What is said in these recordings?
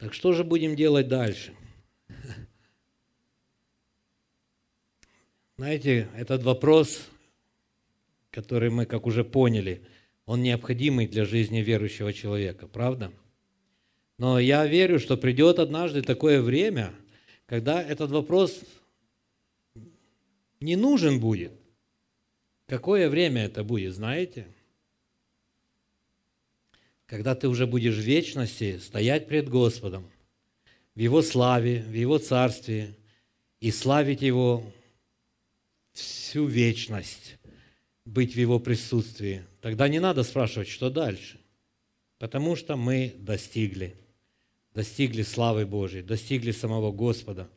Так что же будем делать дальше? Знаете, этот вопрос, который мы, как уже поняли, он необходимый для жизни верующего человека, правда? Но я верю, что придет однажды такое время, когда этот вопрос не нужен будет. Какое время это будет, знаете? Когда ты уже будешь в вечности стоять пред Господом, в Его славе, в Его царстве, и славить Его всю вечность, быть в Его присутствии. Тогда не надо спрашивать, что дальше, потому что мы достигли славы Божьей, достигли самого Господа.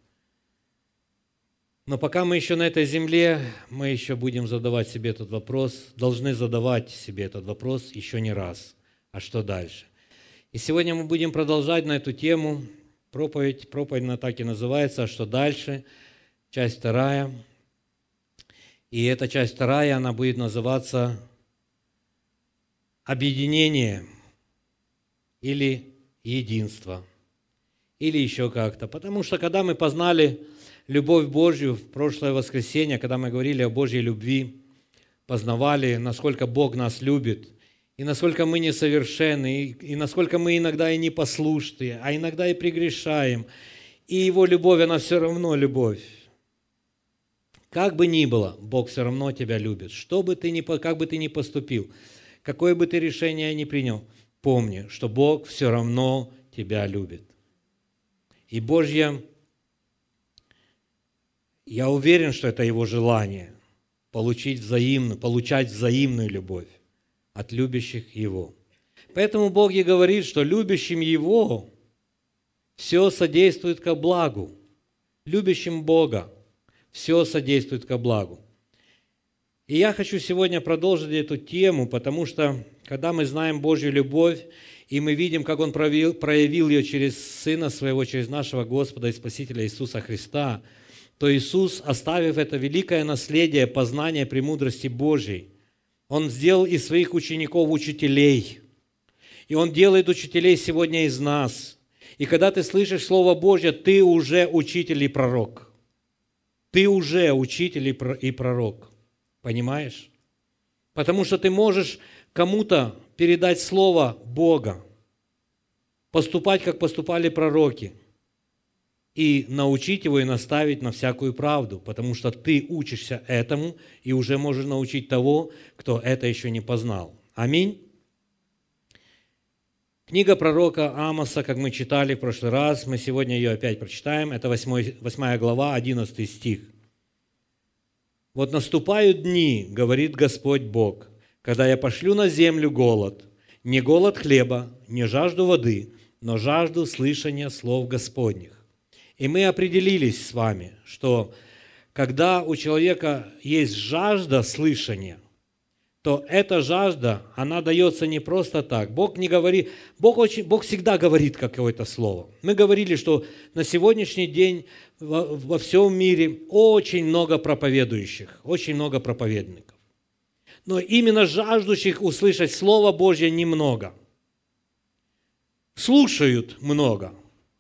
Но пока мы еще на этой земле, мы еще будем задавать себе этот вопрос, должны задавать себе этот вопрос еще не раз. А что дальше? И сегодня мы будем продолжать на эту тему. Проповедь она так и называется «А что дальше?», часть 2. И эта часть 2, она будет называться «Объединение» или «Единство», или еще как-то. Потому что когда мы познали любовь Божью в прошлое воскресенье, когда мы говорили о Божьей любви, познавали, насколько Бог нас любит, и насколько мы несовершенны, и насколько мы иногда и непослушны, а иногда и прегрешаем. И Его любовь, она все равно любовь. Как бы ни было, Бог все равно тебя любит. Как бы ты ни поступил, какое бы ты решение ни принял, помни, что Бог все равно тебя любит. И Божье, я уверен, что это Его желание получать взаимную любовь от любящих Его. Поэтому Бог и говорит, что любящим Его все содействует ко благу. Любящим Бога все содействует ко благу. И я хочу сегодня продолжить эту тему, потому что, когда мы знаем Божью любовь, и мы видим, как Он проявил ее через Сына Своего, через нашего Господа и Спасителя Иисуса Христа, то Иисус, оставив это великое наследие познания премудрости Божьей, Он сделал из своих учеников учителей. И Он делает учителей сегодня из нас. И когда ты слышишь Слово Божье, ты уже учитель и пророк. Ты уже учитель и пророк. Понимаешь? Потому что ты можешь кому-то передать Слово Бога, поступать, как поступали пророки, и научить его и наставить на всякую правду, потому что ты учишься этому и уже можешь научить того, кто это еще не познал. Аминь. Книга пророка Амоса, как мы читали в прошлый раз, мы сегодня ее опять прочитаем, это 8 глава, 11 стих. «Вот наступают дни, говорит Господь Бог, когда я пошлю на землю голод, не голод хлеба, не жажду воды, но жажду слышания слов Господних». И мы определились с вами, что когда у человека есть жажда слышания, то эта жажда, она дается не просто так. Бог не говорит, Бог всегда говорит какое-то слово. Мы говорили, что на сегодняшний день во всем мире очень много проповедующих, очень много проповедников. Но именно жаждущих услышать Слово Божье немного. Слушают много,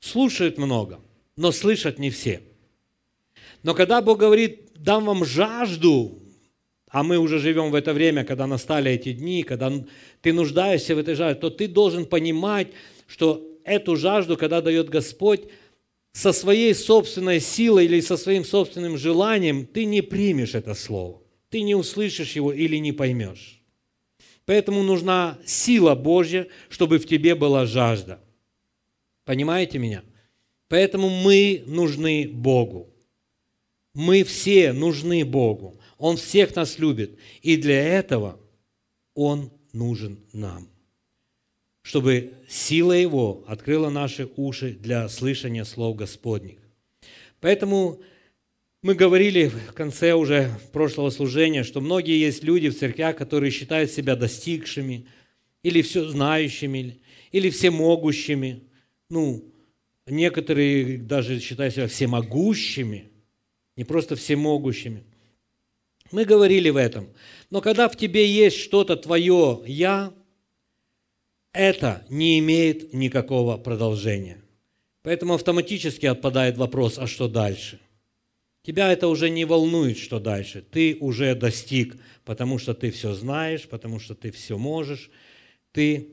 но слышат не все. Но когда Бог говорит, дам вам жажду, а мы уже живем в это время, когда настали эти дни, когда ты нуждаешься в этой жажде, то ты должен понимать, что эту жажду, когда дает Господь, со своей собственной силой или со своим собственным желанием, ты не примешь это слово, ты не услышишь его или не поймешь. Поэтому нужна сила Божья, чтобы в тебе была жажда. Понимаете меня? Поэтому мы нужны Богу. Мы все нужны Богу. Он всех нас любит. И для этого Он нужен нам. Чтобы сила Его открыла наши уши для слышания слов Господних. Поэтому мы говорили в конце уже прошлого служения, что многие есть люди в церквях, которые считают себя достигшими, или все знающими, или всемогущими. Некоторые даже считают себя всемогущими, не просто всемогущими. Мы говорили в этом. Но когда в тебе есть что-то твое «я», это не имеет никакого продолжения. Поэтому автоматически отпадает вопрос, а что дальше? Тебя это уже не волнует, что дальше. Ты уже достиг, потому что ты все знаешь, потому что ты все можешь. Ты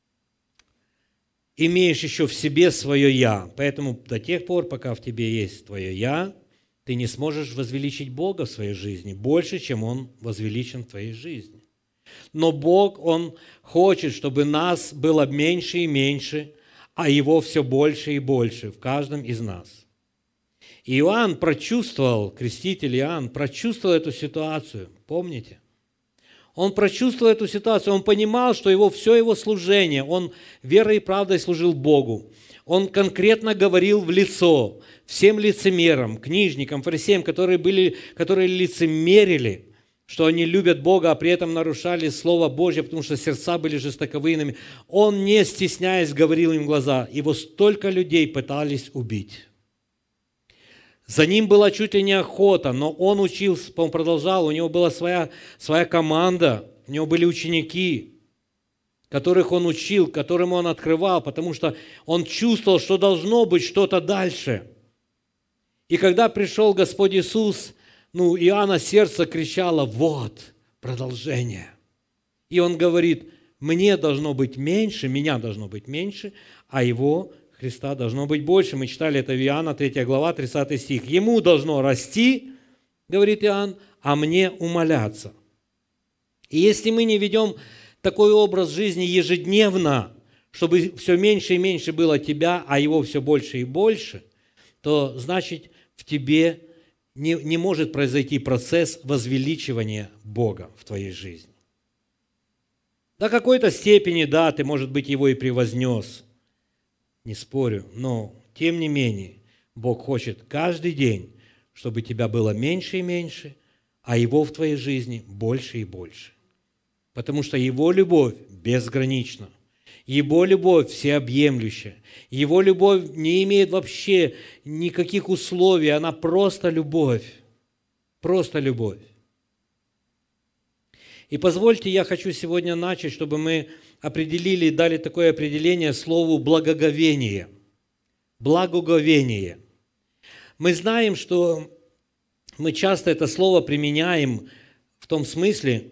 имеешь еще в себе свое «я». Поэтому до тех пор, пока в тебе есть твое «я», ты не сможешь возвеличить Бога в своей жизни больше, чем Он возвеличен в твоей жизни. Но Бог, Он хочет, чтобы нас было меньше и меньше, а Его все больше и больше в каждом из нас. И Иоанн прочувствовал, креститель Иоанн, прочувствовал эту ситуацию, помните? Он прочувствовал эту ситуацию, он понимал, что все его служение, он верой и правдой служил Богу. Он конкретно говорил в лицо всем лицемерам, книжникам, фарисеям, которые лицемерили, что они любят Бога, а при этом нарушали Слово Божье, потому что сердца были жестоковыйными. Он, не стесняясь, говорил им в глаза. Его столько людей пытались убить. За ним была чуть ли не охота, но он учился, он продолжал, у него была своя команда, у него были ученики, которых он учил, которым он открывал, потому что он чувствовал, что должно быть что-то дальше. И когда пришел Господь Иисус, Иоанна сердце кричало: вот продолжение. И он говорит: меня должно быть меньше, а его, Христа, должно быть больше. Мы читали это в Иоанна, 3 глава, 30 стих. Ему должно расти, говорит Иоанн, а мне умаляться. И если мы не ведем такой образ жизни ежедневно, чтобы все меньше и меньше было тебя, а его все больше и больше, то значит в тебе не может произойти процесс возвеличивания Бога в твоей жизни. До какой-то степени, да, ты, может быть, его и превознес, не спорю, но тем не менее Бог хочет каждый день, чтобы тебя было меньше и меньше, а его в твоей жизни больше и больше. Потому что его любовь безгранична, его любовь всеобъемлющая, его любовь не имеет вообще никаких условий, она просто любовь, просто любовь. И позвольте, я хочу сегодня начать, чтобы мы определили, дали такое определение слову «благоговение». Благоговение. Мы знаем, что мы часто это слово применяем в том смысле,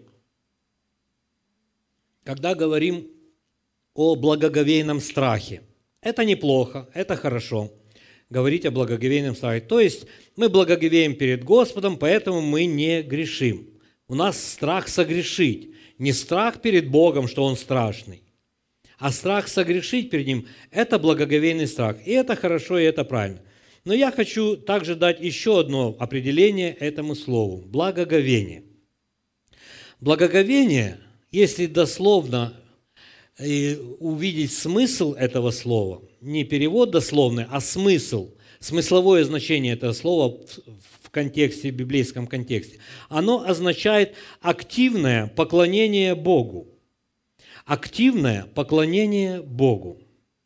когда говорим о благоговейном страхе. Это неплохо, это хорошо, говорить о благоговейном страхе. То есть мы благоговеем перед Господом, поэтому мы не грешим. У нас страх согрешить. Не страх перед Богом, что Он страшный, а страх согрешить перед Ним – это благоговейный страх. И это хорошо, и это правильно. Но я хочу также дать еще одно определение этому слову – благоговение. Благоговение, если дословно увидеть смысл этого слова, не перевод дословный, а смысл, смысловое значение этого слова в контексте, в библейском контексте, оно означает активное поклонение Богу. Активное поклонение Богу.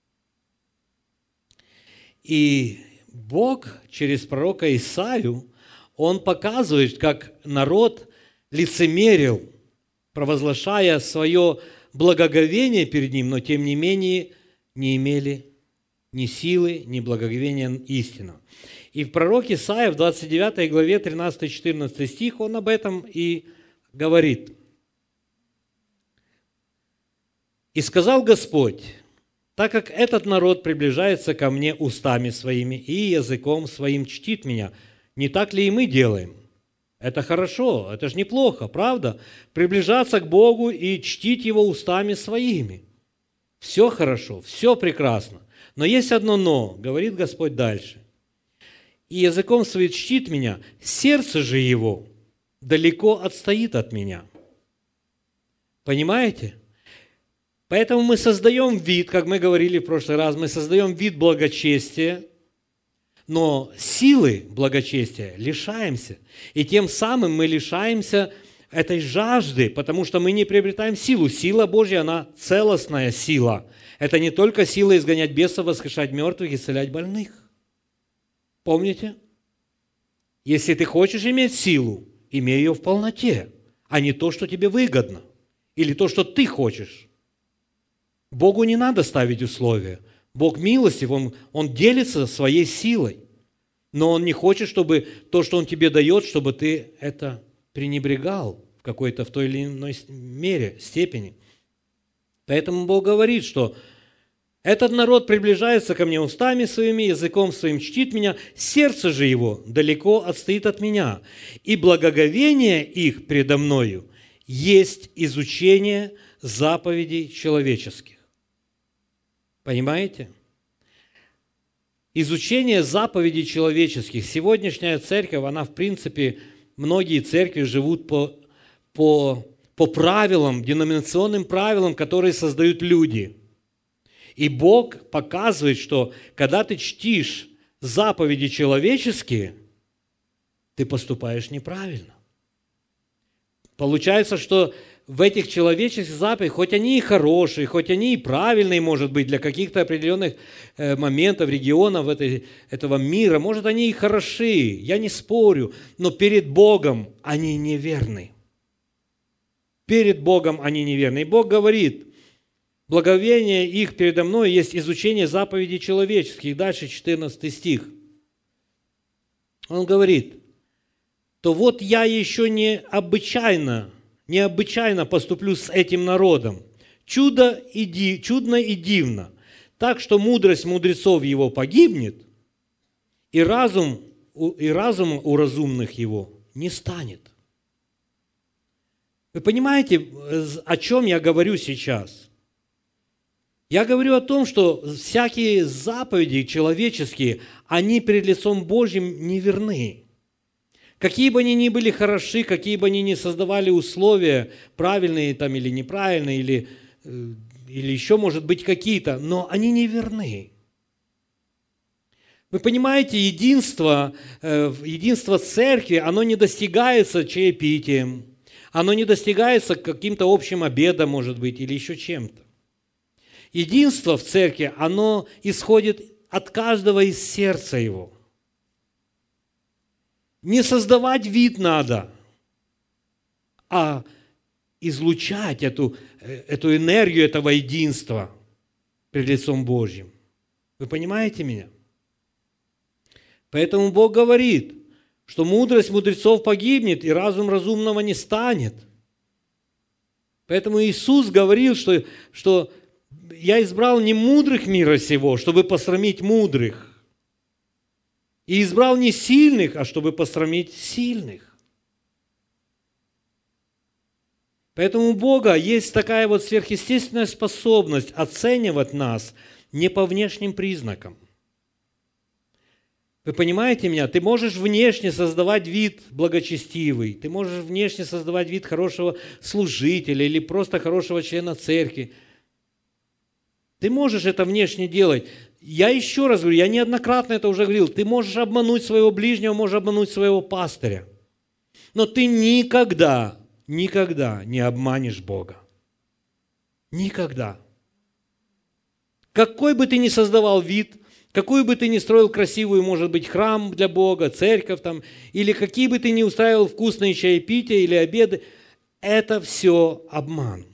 И Бог через пророка Исаию, Он показывает, как народ лицемерил, провозглашая свое благоговение перед Ним, но тем не менее не имели ни силы, ни благоговения истинного. И в пророке Исаия в 29 главе 13-14 стих он об этом и говорит. «И сказал Господь: так как этот народ приближается ко мне устами своими и языком своим чтит меня, не так ли и мы делаем?» Это хорошо, это же неплохо, правда? Приближаться к Богу и чтить Его устами своими. Все хорошо, все прекрасно. Но есть одно «но», говорит Господь дальше. «И языком своим чтит меня, сердце же его далеко отстоит от меня». Понимаете? Поэтому мы создаем вид, как мы говорили в прошлый раз, мы создаем вид благочестия, но силы благочестия лишаемся. И тем самым мы лишаемся этой жажды, потому что мы не приобретаем силу. Сила Божья, она целостная сила. Это не только сила изгонять бесов, воскрешать мертвых, исцелять больных. Помните? Если ты хочешь иметь силу, имей ее в полноте, а не то, что тебе выгодно, или то, что ты хочешь. Богу не надо ставить условия. Бог милостив, Он делится своей силой. Но Он не хочет, чтобы то, что Он тебе дает, чтобы ты это пренебрегал в какой-то, в той или иной мере, степени. Поэтому Бог говорит, что этот народ приближается ко мне устами своими, языком своим чтит меня, сердце же его далеко отстоит от меня, и благоговение их предо мною есть изучение заповедей человеческих. Понимаете? Изучение заповедей человеческих. Сегодняшняя церковь, она в принципе, многие церкви живут по правилам, деноминационным правилам, которые создают люди. И Бог показывает, что когда ты чтишь заповеди человеческие, ты поступаешь неправильно. Получается, что в этих человеческих заповедях, хоть они и хорошие, хоть они и правильные, может быть, для каких-то определенных моментов, регионов этого мира, может, они и хороши, я не спорю, но перед Богом они неверны. Перед Богом они неверны. И Бог говорит, благоговение их передо мной есть изучение заповедей человеческих. Дальше 14 стих. Он говорит, то вот я еще необычайно поступлю с этим народом. Чудно и дивно. Так что мудрость мудрецов его погибнет, и разума у разумных его не станет. Вы понимаете, о чем я говорю сейчас? Я говорю о том, что всякие заповеди человеческие, они перед лицом Божьим неверны. Какие бы они ни были хороши, какие бы они ни создавали условия, правильные там или неправильные, или еще, может быть, какие-то, но они неверны. Вы понимаете, единство церкви, оно не достигается чаепитием, оно не достигается каким-то общим обедом, может быть, или еще чем-то. Единство в церкви, оно исходит от каждого из сердца его. Не создавать вид надо, а излучать эту энергию этого единства пред лицом Божьим. Вы понимаете меня? Поэтому Бог говорит, что мудрость мудрецов погибнет, и разум разумного не станет. Поэтому Иисус говорил, что я избрал не мудрых мира сего, чтобы посрамить мудрых, и избрал не сильных, а чтобы посрамить сильных. Поэтому у Бога есть такая вот сверхъестественная способность оценивать нас не по внешним признакам. Вы понимаете меня? Ты можешь внешне создавать вид благочестивый, ты можешь внешне создавать вид хорошего служителя или просто хорошего члена церкви. Ты можешь это внешне делать. Я еще раз говорю, я неоднократно это уже говорил, ты можешь обмануть своего ближнего, можешь обмануть своего пастыря. Но ты никогда не обманешь Бога. Никогда. Какой бы ты ни создавал вид, какой бы ты ни строил красивую, может быть, храм для Бога, церковь там, или какие бы ты ни устраивал вкусные чаепития или обеды, это все обман.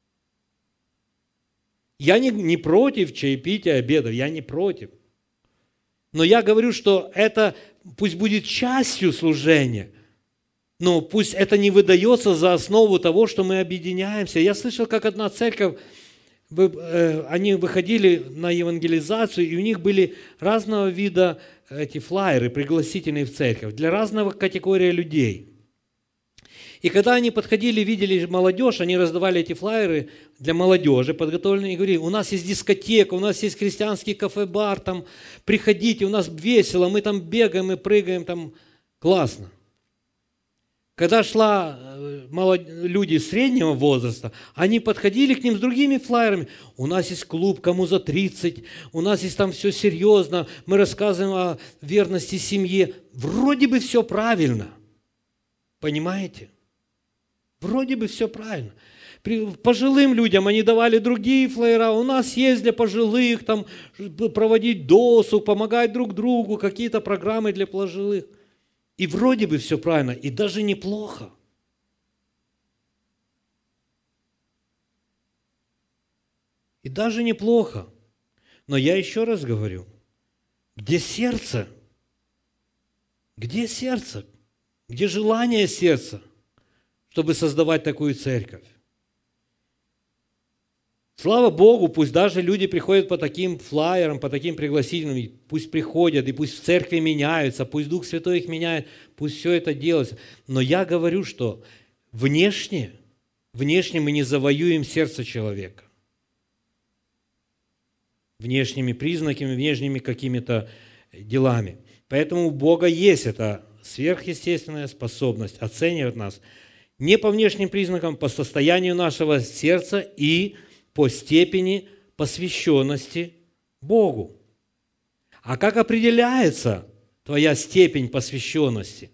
Я не против чаепития, обедов, я не против. Но я говорю, что это пусть будет частью служения, но пусть это не выдается за основу того, что мы объединяемся. Я слышал, как одна церковь, они выходили на евангелизацию, и у них были разного вида эти флаеры, пригласительные в церковь, для разного категории людей. И когда они подходили, видели молодежь, они раздавали эти флаеры для молодежи, подготовленные, и говорили, у нас есть дискотека, у нас есть христианский кафе-бар, там, приходите, у нас весело, мы там бегаем и прыгаем, там, классно. Когда люди среднего возраста, они подходили к ним с другими флаерами. У нас есть клуб, кому за 30, у нас есть там все серьезно, мы рассказываем о верности семье. Вроде бы все правильно. Понимаете? Вроде бы все правильно. Пожилым людям они давали другие флаера. У нас есть для пожилых, там, проводить досуг, помогать друг другу, какие-то программы для пожилых. И вроде бы все правильно, и даже неплохо. И даже неплохо. Но я еще раз говорю, где сердце? Где сердце? Где желание сердца, чтобы создавать такую церковь? Слава Богу, пусть даже люди приходят по таким флаерам, по таким пригласительным, пусть приходят, и пусть в церкви меняются, пусть Дух Святой их меняет, пусть все это делается. Но я говорю, что внешне мы не завоюем сердце человека. Внешними признаками, внешними какими-то делами. Поэтому у Бога есть эта сверхъестественная способность оценивать нас не по внешним признакам, по состоянию нашего сердца и по степени посвященности Богу. А как определяется твоя степень посвященности?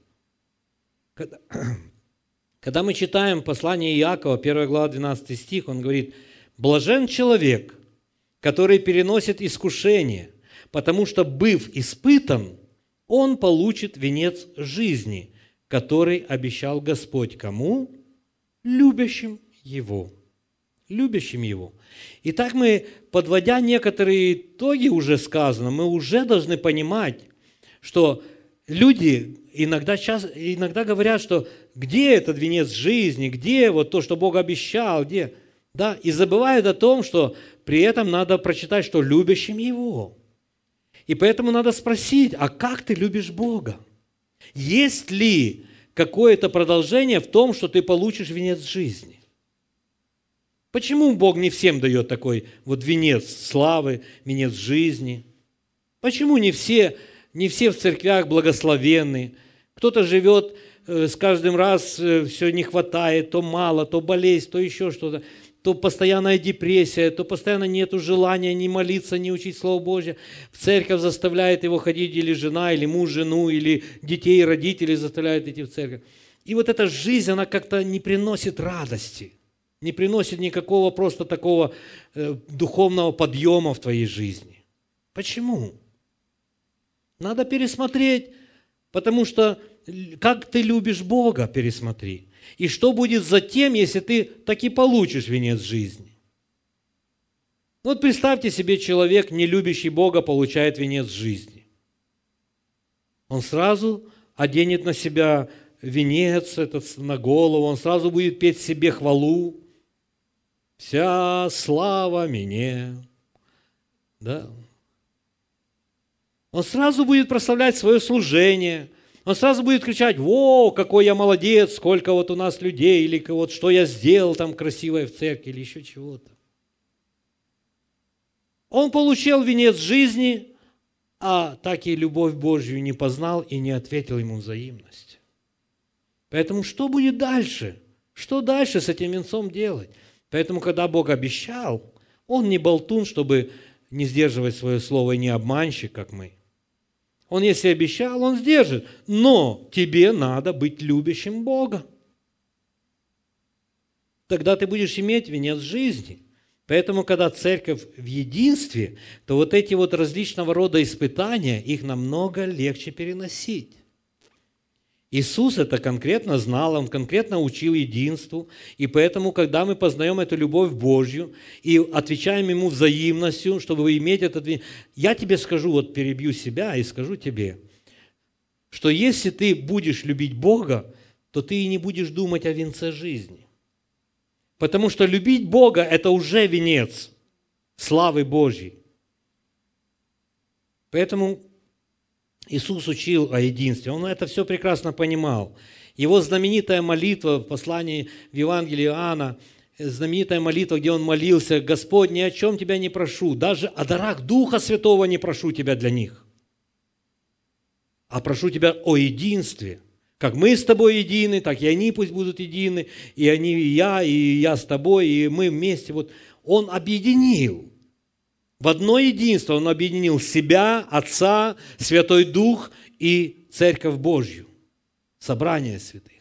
Когда мы читаем послание Иакова, 1 глава, 12 стих, он говорит: «Блажен человек, который переносит искушение, потому что, быв испытан, он получит венец жизни, который обещал Господь кому? Любящим Его». Любящим Его. Итак, мы, подводя некоторые итоги, уже сказано, мы уже должны понимать, что люди иногда говорят, что где этот венец жизни, где вот то, что Бог обещал, где? Да, и забывают о том, что при этом надо прочитать, что любящим Его. И поэтому надо спросить, а как ты любишь Бога? Есть ли какое-то продолжение в том, что ты получишь венец жизни? Почему Бог не всем дает такой вот венец славы, венец жизни? Почему не все в церквях благословенны? Кто-то живет с каждым раз, все не хватает, то мало, то болезнь, то еще что-то, то постоянная депрессия, то постоянно нету желания ни молиться, ни учить Слово Божье. В церковь заставляет его ходить или жена, или муж, жену, или детей, родители заставляют идти в церковь. И вот эта жизнь, она как-то не приносит радости. Не приносит никакого просто такого духовного подъема в твоей жизни. Почему? Надо пересмотреть, потому что как ты любишь Бога, пересмотри. И что будет затем, если ты таки получишь венец жизни? Вот представьте себе, человек, не любящий Бога, получает венец жизни. Он сразу оденет на себя венец этот на голову, он сразу будет петь себе хвалу. «Вся слава мне». Да. Он сразу будет прославлять свое служение. Он сразу будет кричать: «Во, какой я молодец, сколько вот у нас людей», или вот что я сделал там красивое в церкви, или еще чего-то. Он получил венец жизни, а так и любовь Божью не познал и не ответил ему взаимность. Поэтому что будет дальше? Что дальше с этим венцом делать? Поэтому, когда Бог обещал, Он не болтун, чтобы не сдерживать свое слово, и не обманщик, как мы. Он, если обещал, Он сдержит. Но тебе надо быть любящим Бога. Тогда ты будешь иметь венец жизни. Поэтому, когда церковь в единстве, то вот эти вот различного рода испытания, их намного легче переносить. Иисус это конкретно знал, Он конкретно учил единству, и поэтому, когда мы познаем эту любовь Божью и отвечаем Ему взаимностью, чтобы иметь этот... Я тебе скажу, вот перебью себя и скажу тебе, что если ты будешь любить Бога, то ты и не будешь думать о венце жизни. Потому что любить Бога – это уже венец славы Божьей. Поэтому Иисус учил о единстве, Он это все прекрасно понимал. Его знаменитая молитва в послании в Евангелии Иоанна, знаменитая молитва, где Он молился: «Господь, ни о чем Тебя не прошу, даже о дарах Духа Святого не прошу Тебя для них, а прошу Тебя о единстве. Как мы с Тобой едины, так и они пусть будут едины, и они, и я с Тобой, и мы вместе». Вот Он объединил. В одно единство Он объединил себя, Отца, Святой Дух и Церковь Божью, собрание святых.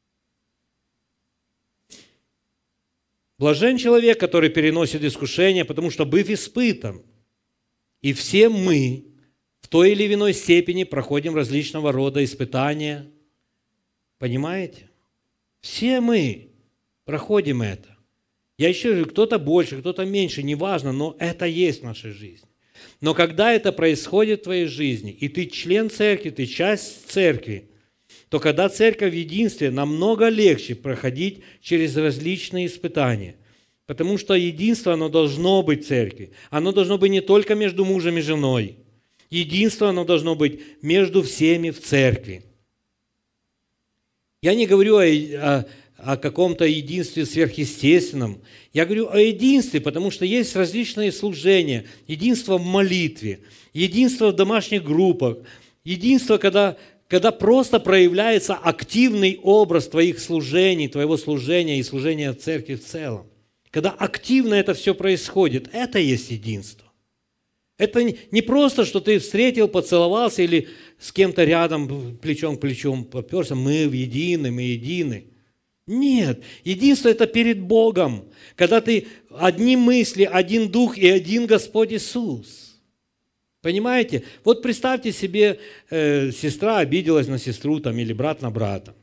Блажен человек, который переносит искушение, потому что, быв испытан, и все мы в той или иной степени проходим различного рода испытания. Понимаете? Все мы проходим это. Я еще говорю, кто-то больше, кто-то меньше, неважно, но это есть в нашей жизни. Но когда это происходит в твоей жизни, и ты член церкви, ты часть церкви, то когда церковь в единстве, намного легче проходить через различные испытания. Потому что единство, оно должно быть в церкви. Оно должно быть не только между мужем и женой. Единство, оно должно быть между всеми в церкви. Я не говорю о каком-то единстве сверхъестественном. Я говорю о единстве, потому что есть различные служения. Единство в молитве, единство в домашних группах, единство, когда просто проявляется активный образ твоих служений, твоего служения и служения церкви в целом. Когда активно это все происходит, это есть единство. Это не просто, что ты встретил, поцеловался или с кем-то рядом плечом к плечу поперся, мы едины, мы едины. Нет, единство – это перед Богом, когда ты одни мысли, один Дух и один Господь Иисус. Понимаете? Вот представьте себе, сестра обиделась на сестру там, или брат на брата.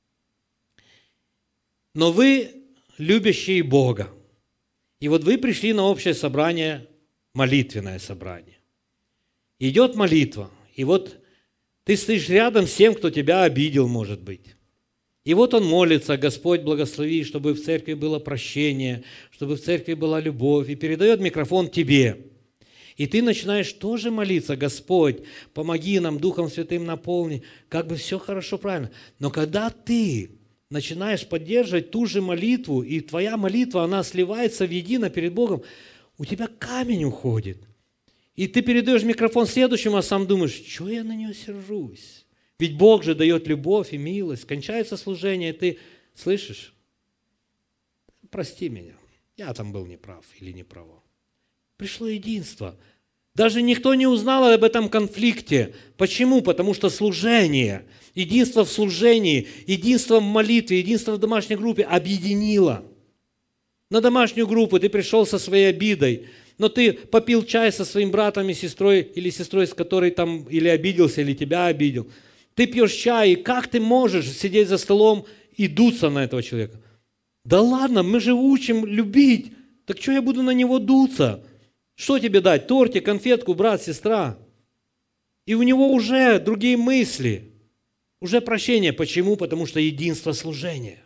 Но вы любящие Бога. И вот вы пришли на общее собрание, молитвенное собрание. Идет молитва, и вот ты стоишь рядом с тем, кто тебя обидел, может быть. И вот он молится: Господь, благослови, чтобы в церкви было прощение, чтобы в церкви была любовь, и передает микрофон тебе. И ты начинаешь тоже молиться: Господь, помоги нам, Духом Святым наполни, как бы все хорошо, правильно. Но когда ты начинаешь поддерживать ту же молитву, и твоя молитва, она сливается в едино перед Богом, у тебя камень уходит. И ты передаешь микрофон следующему, а сам думаешь: что я на нее сержусь? Ведь Бог же дает любовь и милость. Кончается служение, и ты слышишь: прости меня, я там был неправ или неправа. Пришло единство. Даже никто не узнал об этом конфликте. Почему? Потому что служение, единство в служении, единство в молитве, единство в домашней группе объединило. На домашнюю группу ты пришел со своей обидой, но ты попил чай со своим братом и сестрой, или сестрой, с которой там или обиделся, или тебя обидел. Ты пьешь чай, и как ты можешь сидеть за столом и дуться на этого человека? Да ладно, мы же учим любить. Так что я буду на него дуться? Что тебе дать? Тортик, конфетку, брат, сестра? И у него уже другие мысли, уже прощение. Почему? Потому что единство служения.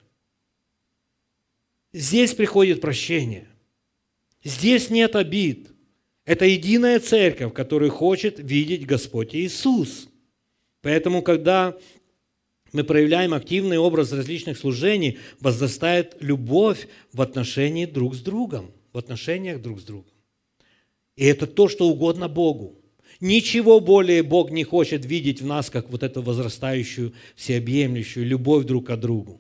Здесь приходит прощение. Здесь нет обид. Это единая церковь, которую хочет видеть Господь Иисус. Поэтому, когда мы проявляем активный образ различных служений, возрастает любовь в отношении друг с другом, в отношениях друг с другом. И это то, что угодно Богу. Ничего более Бог не хочет видеть в нас, как вот эту возрастающую, всеобъемлющую любовь друг к другу.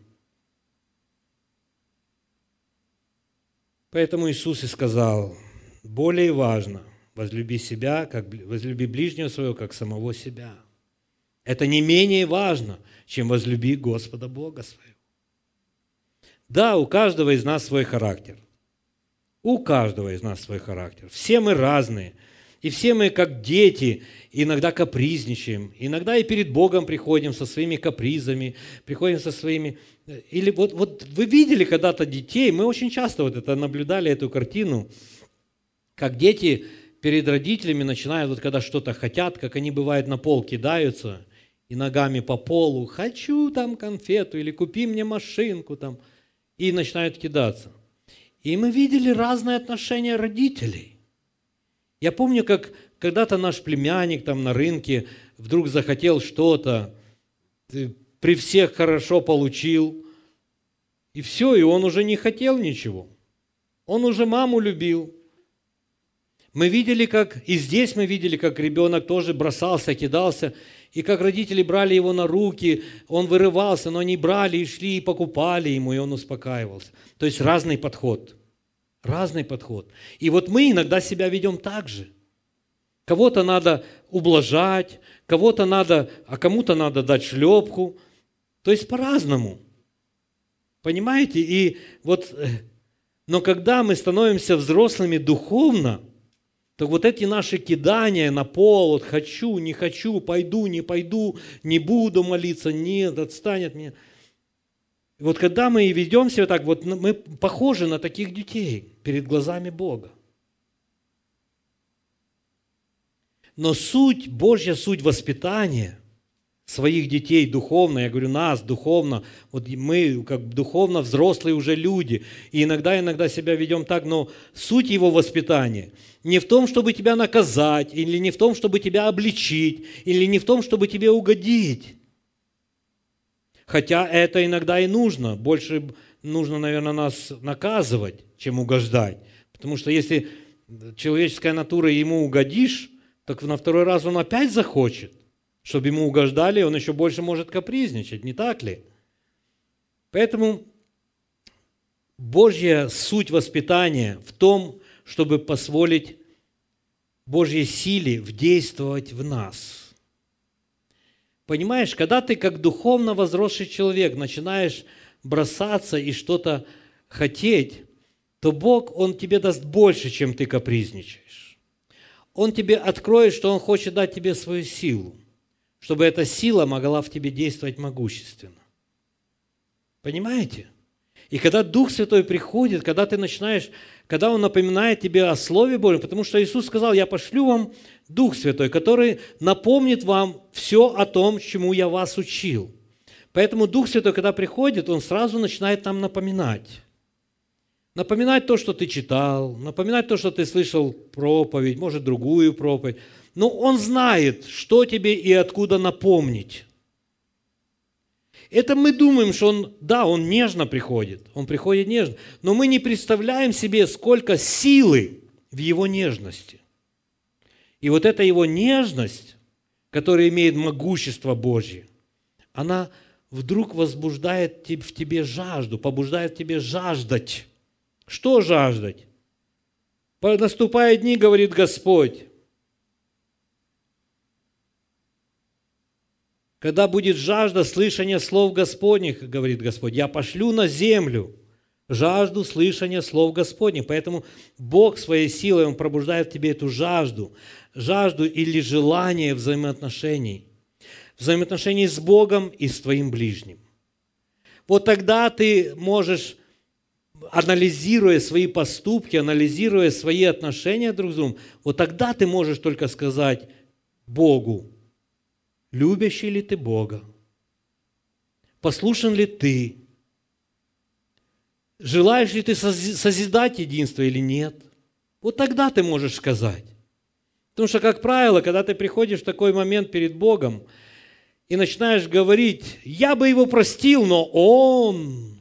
Поэтому Иисус и сказал: более важно возлюби себя, возлюби ближнего своего, как самого себя. Это не менее важно, чем возлюби Господа Бога своего. Да, у каждого из нас свой характер. У каждого из нас свой характер. Все мы разные. И все мы, как дети, иногда капризничаем. Иногда и перед Богом приходим со своими капризами, приходим со своими... Или вот вы видели когда-то детей, мы очень часто вот это наблюдали, эту картину, как дети перед родителями начинают, вот когда что-то хотят, как они, бывает, на пол кидаются и ногами по полу: хочу там конфету или купи мне машинку там, и начинают кидаться. И мы видели разные отношения родителей. Я помню, как когда-то наш племянник там на рынке вдруг захотел что-то, при всех хорошо получил, и все, и он уже не хотел ничего. Он уже маму любил. Мы видели, и здесь мы видели, как ребенок тоже бросался, кидался, и как родители брали его на руки, он вырывался, но они брали и шли, и покупали ему, и он успокаивался. То есть разный подход. Разный подход. И вот мы иногда себя ведем так же. Кого-то надо ублажать, а кому-то надо дать шлепку. То есть по-разному. Понимаете? Но когда мы становимся взрослыми духовно, то вот эти наши кидания на пол, вот хочу, не хочу, пойду, не буду молиться, нет, отстань от меня. Вот когда мы ведем себя так, вот мы похожи на таких детей перед глазами Бога. Но суть, Божья суть воспитания своих детей духовно, я говорю, нас духовно, вот мы как духовно взрослые уже люди, и иногда себя ведем так, но суть его воспитания не в том, чтобы тебя наказать, или не в том, чтобы тебя обличить, или не в том, чтобы тебе угодить. Хотя это иногда и нужно, больше нужно, наверное, нас наказывать, чем угождать. Потому что если человеческая натура, ему угодишь, так на второй раз он опять захочет. Чтобы ему угождали, он еще больше может капризничать, не так ли? Поэтому Божья суть воспитания в том, чтобы позволить Божьей силе вдействовать в нас. Понимаешь, когда ты как духовно возросший человек начинаешь бросаться и что-то хотеть, то Бог, Он тебе даст больше, чем ты капризничаешь. Он тебе откроет, что Он хочет дать тебе свою силу, чтобы эта сила могла в тебе действовать могущественно. Понимаете? И когда Дух Святой приходит, когда ты начинаешь, когда Он напоминает тебе о Слове Божьем, потому что Иисус сказал, я пошлю вам Дух Святой, который напомнит вам все о том, чему я вас учил. Поэтому Дух Святой, когда приходит, Он сразу начинает нам напоминать. Напоминать то, что ты читал, напоминать то, что ты слышал проповедь, может, другую проповедь. Но Он знает, что тебе и откуда напомнить. Это мы думаем, что Он нежно приходит, Он приходит нежно, но мы не представляем себе, сколько силы в Его нежности. И вот эта Его нежность, которая имеет могущество Божье, она вдруг возбуждает в тебе жажду, побуждает в тебе жаждать. Что жаждать? Наступают дни, говорит Господь, когда будет жажда слышания слов Господних, говорит Господь, я пошлю на землю жажду слышания слов Господних. Поэтому Бог своей силой, Он пробуждает в тебе эту жажду или желание взаимоотношений с Богом и с твоим ближним. Вот тогда ты можешь, анализируя свои поступки, анализируя свои отношения друг с другом, вот тогда ты можешь только сказать Богу, любящий ли ты Бога? Послушен ли ты? Желаешь ли ты созидать единство или нет? Вот тогда ты можешь сказать. Потому что, как правило, когда ты приходишь в такой момент перед Богом и начинаешь говорить, я бы его простил, но он...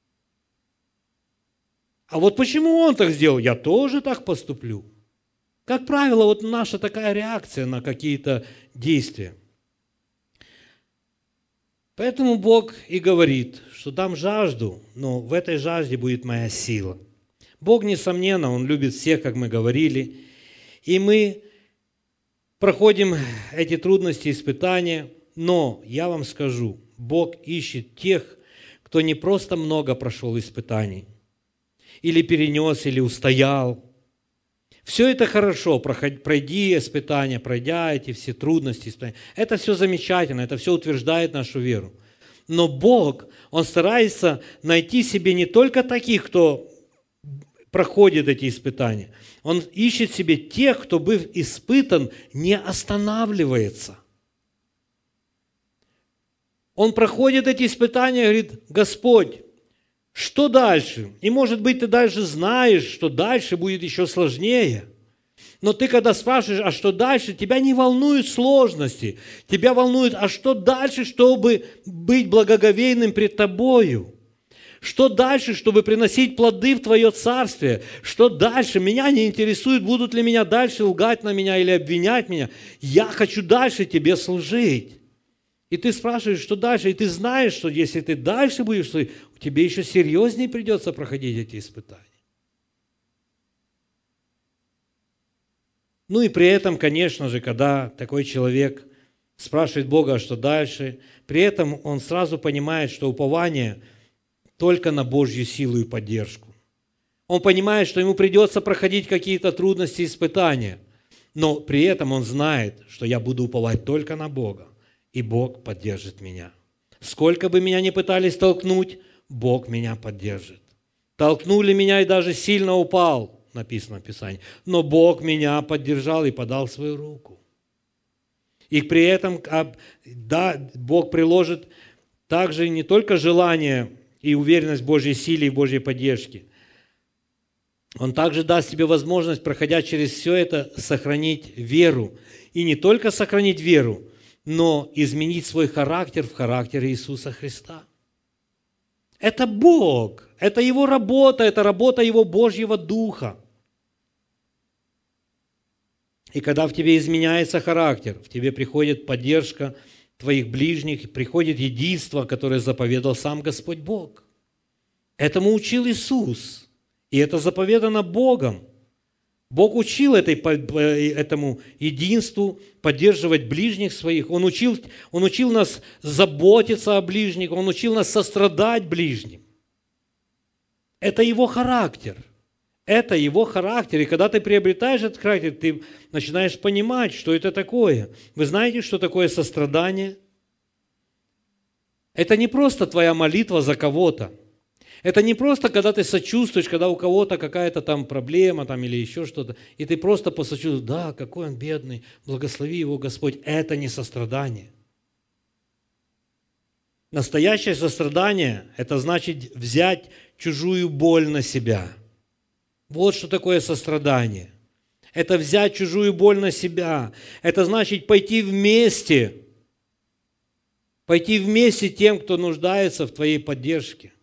А вот почему он так сделал? Я тоже так поступлю. Как правило, вот наша такая реакция на какие-то действия. Поэтому Бог и говорит, что дам жажду, но в этой жажде будет моя сила. Бог, несомненно, Он любит всех, как мы говорили, и мы проходим эти трудности, испытания, но я вам скажу, Бог ищет тех, кто не просто много прошел испытаний, или перенес, или устоял. Все это хорошо, пройди испытания, пройдя эти все трудности, испытания. Это все замечательно, это все утверждает нашу веру. Но Бог, Он старается найти себе не только таких, кто проходит эти испытания. Он ищет себе тех, кто, быв испытан, не останавливается. Он проходит эти испытания и говорит, Господь, что дальше? И, может быть, ты дальше знаешь, что дальше будет еще сложнее. Но ты, когда спрашиваешь, а что дальше, тебя не волнуют сложности. Тебя волнует, а что дальше, чтобы быть благоговейным пред тобою? Что дальше, чтобы приносить плоды в твое царствие? Что дальше? Меня не интересует, будут ли меня дальше лгать на меня или обвинять меня. Я хочу дальше тебе служить. И ты спрашиваешь, что дальше? И ты знаешь, что если ты дальше будешь служить, тебе еще серьезнее придется проходить эти испытания. Ну и при этом, конечно же, когда такой человек спрашивает Бога, что дальше, при этом он сразу понимает, что упование только на Божью силу и поддержку. Он понимает, что ему придется проходить какие-то трудности и испытания, но при этом он знает, что я буду уповать только на Бога, и Бог поддержит меня. Сколько бы меня ни пытались толкнуть, Бог меня поддержит. Толкнули меня и даже сильно упал, написано в Писании, но Бог меня поддержал и подал свою руку. И при этом, да, Бог приложит также не только желание и уверенность в Божьей силе и в Божьей поддержке. Он также даст тебе возможность, проходя через все это, сохранить веру. И не только сохранить веру, но изменить свой характер в характер Иисуса Христа. Это Бог, это Его работа, это работа Его Божьего Духа. И когда в тебе изменяется характер, в тебе приходит поддержка твоих ближних, приходит единство, которое заповедал сам Господь Бог. Этому учил Иисус, и это заповедано Богом. Бог учил этому единству, поддерживать ближних своих. Он учил нас заботиться о ближних, Он учил нас сострадать ближним. Это Его характер. Это Его характер. И когда ты приобретаешь этот характер, ты начинаешь понимать, что это такое. Вы знаете, что такое сострадание? Это не просто твоя молитва за кого-то. Это не просто, когда ты сочувствуешь, когда у кого-то какая-то там проблема там, или еще что-то, и ты просто посочувствуешь, да, какой он бедный, благослови его Господь. Это не сострадание. Настоящее сострадание – это значит взять чужую боль на себя. Вот что такое сострадание. Это взять чужую боль на себя. Это значит пойти вместе тем, кто нуждается в твоей поддержке.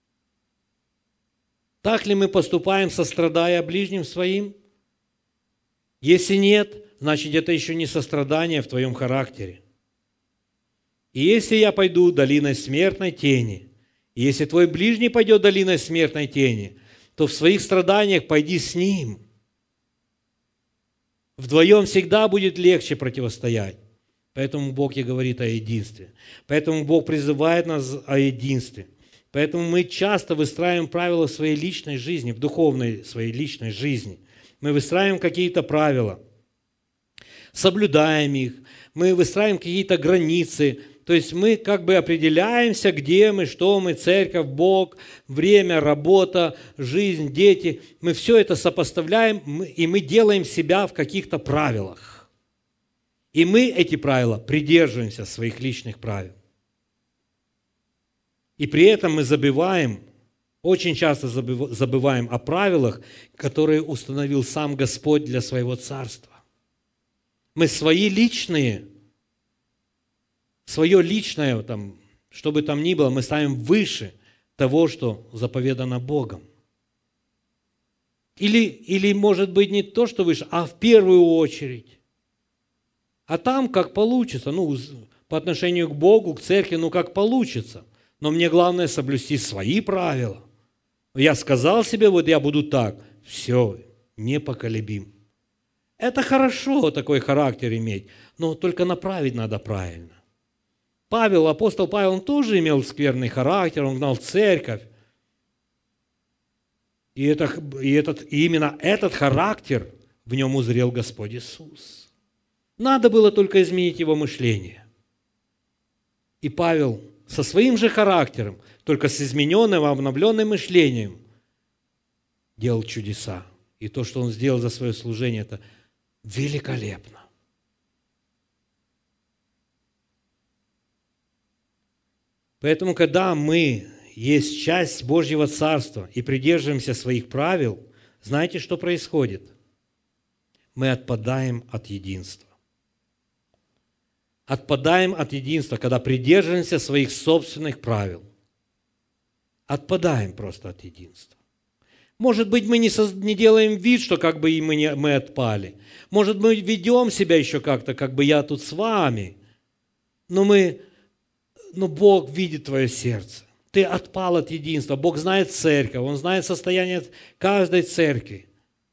Так ли мы поступаем, сострадая ближним своим? Если нет, значит, это еще не сострадание в твоем характере. И если я пойду долиной смертной тени, и если твой ближний пойдет долиной смертной тени, то в своих страданиях пойди с ним. Вдвоем всегда будет легче противостоять. Поэтому Бог и говорит о единстве. Поэтому Бог призывает нас о единстве. Поэтому мы часто выстраиваем правила в своей личной жизни, в духовной своей личной жизни. Мы выстраиваем какие-то правила, соблюдаем их, мы выстраиваем какие-то границы. То есть мы как бы определяемся, где мы, что мы, церковь, Бог, время, работа, жизнь, дети. Мы все это сопоставляем, и мы делаем себя в каких-то правилах. И мы эти правила придерживаемся своих личных правил. И при этом мы забываем, очень часто забываем о правилах, которые установил сам Господь для своего царства. Мы свое личное, там, что бы там ни было, мы ставим выше того, что заповедано Богом. Или может быть, не то, что выше, а в первую очередь. А там как получится, по отношению к Богу, к церкви, как получится. Но мне главное соблюсти свои правила. Я сказал себе, вот я буду так. Все, непоколебим. Это хорошо, такой характер иметь, но только направить надо правильно. Апостол Павел, он тоже имел скверный характер, он гнал церковь. И именно этот характер в нем узрел Господь Иисус. Надо было только изменить его мышление. И Павел со своим же характером, только с измененным, обновленным мышлением, делал чудеса. И то, что он сделал за свое служение, это великолепно. Поэтому, когда мы есть часть Божьего Царства и придерживаемся своих правил, знаете, что происходит? Мы отпадаем от единства. Отпадаем от единства, когда придерживаемся своих собственных правил. Отпадаем просто от единства. Может быть, мы не делаем вид, что как бы мы отпали. Может, мы ведем себя еще как-то, как бы я тут с вами. Но Бог видит твое сердце. Ты отпал от единства. Бог знает церковь, Он знает состояние каждой церкви.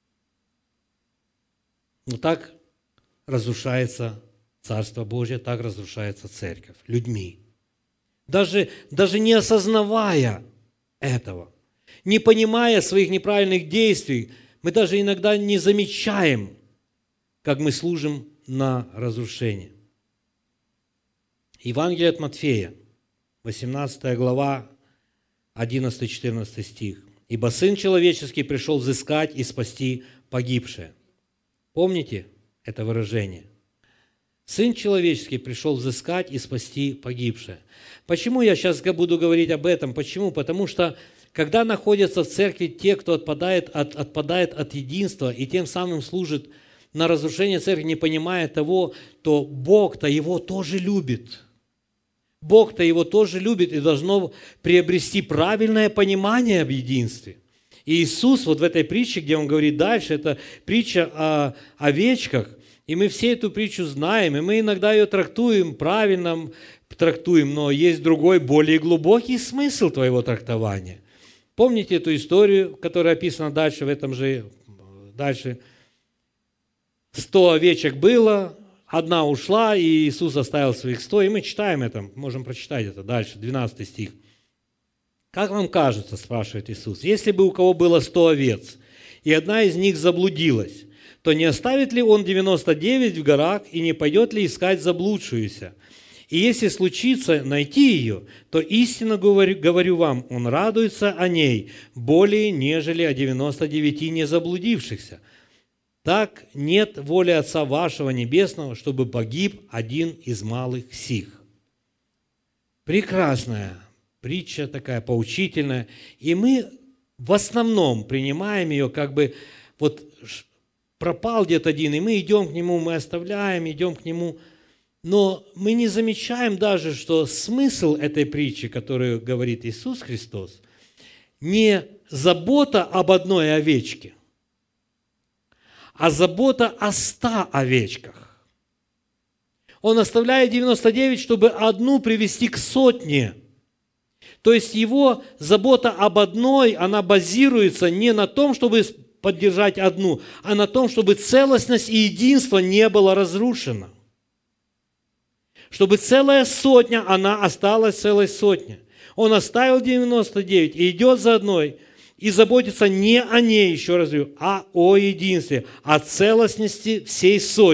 Но так разрушается Царство Божье, так разрушается церковь людьми. Даже не осознавая этого, не понимая своих неправильных действий, мы даже иногда не замечаем, как мы служим на разрушение. Евангелие от Матфея, 18 глава, 11-14 стих. «Ибо Сын Человеческий пришел взыскать и спасти погибшее». Помните это выражение? Сын человеческий пришел взыскать и спасти погибшее. Почему я сейчас буду говорить об этом? Почему? Потому что, когда находятся в церкви те, кто отпадает от единства и тем самым служит на разрушение церкви, не понимая того, то Бог-то его тоже любит. Бог-то его тоже любит и должно приобрести правильное понимание об единстве. И Иисус вот в этой притче, где Он говорит дальше, это притча о овечках, и мы все эту притчу знаем, и мы иногда ее трактуем, правильно трактуем, но есть другой, более глубокий смысл твоего трактования. Помните эту историю, которая описана дальше, в этом же, дальше? 100 овечек было, одна ушла, и Иисус оставил своих 100, и мы читаем это, можем прочитать это дальше, 12 стих. «Как вам кажется, – спрашивает Иисус, – если бы у кого было 100 овец, и одна из них заблудилась, то не оставит ли он 99 в горах и не пойдет ли искать заблудшуюся? И если случится найти ее, то истинно говорю вам, он радуется о ней более, нежели о 99 не заблудившихся. Так нет воли Отца вашего Небесного, чтобы погиб один из малых сих». Прекрасная притча такая, поучительная. И мы в основном принимаем ее как бы вот пропал где-то один, и мы идем к нему, мы оставляем, идем к нему. Но мы не замечаем даже, что смысл этой притчи, которую говорит Иисус Христос, не забота об одной овечке, а забота о 100 овечках. Он оставляет 99, чтобы одну привести к 100. То есть его забота об одной, она базируется не на том, чтобы поддержать одну, а на том, чтобы целостность и единство не было разрушено. Чтобы целая 100, она осталась целой 100. Он оставил 99 и идет за одной, и заботится не о ней, еще раз говорю, а о единстве, о целостности всей 100.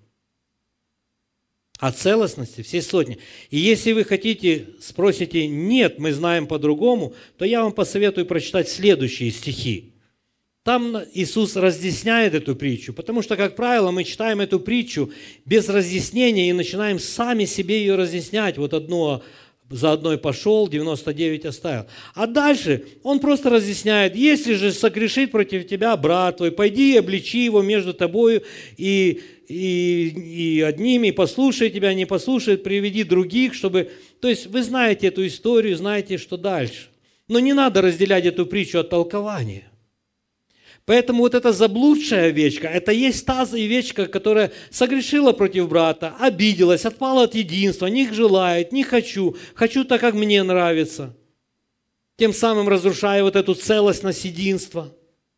О целостности всей 100. И если вы хотите, спросите, нет, мы знаем по-другому, то я вам посоветую прочитать следующие стихи. Там Иисус разъясняет эту притчу, потому что, как правило, мы читаем эту притчу без разъяснения и начинаем сами себе ее разъяснять. Вот одно за одной пошел, 99 оставил. А дальше он просто разъясняет, если же согрешит против тебя брат твой, пойди и обличи его между тобою и одними, послушай тебя, не послушает, приведи других, чтобы... То есть вы знаете эту историю, знаете, что дальше. Но не надо разделять эту притчу от толкования. Поэтому вот эта заблудшая овечка, это есть та овечка, которая согрешила против брата, обиделась, отпала от единства, не желает, не хочу, хочу так, как мне нравится. Тем самым разрушая вот эту целостность единства.